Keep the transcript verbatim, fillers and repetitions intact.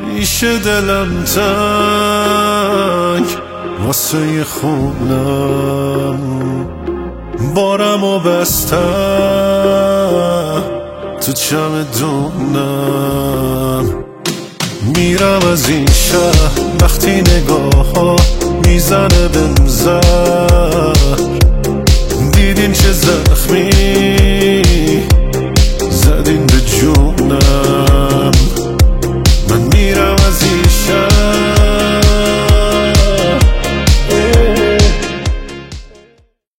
میشه دلم تنگ واسه خونم، بارم و بستم تو چمدونم. میرم از این شهر وقتی نگاه ها میزنه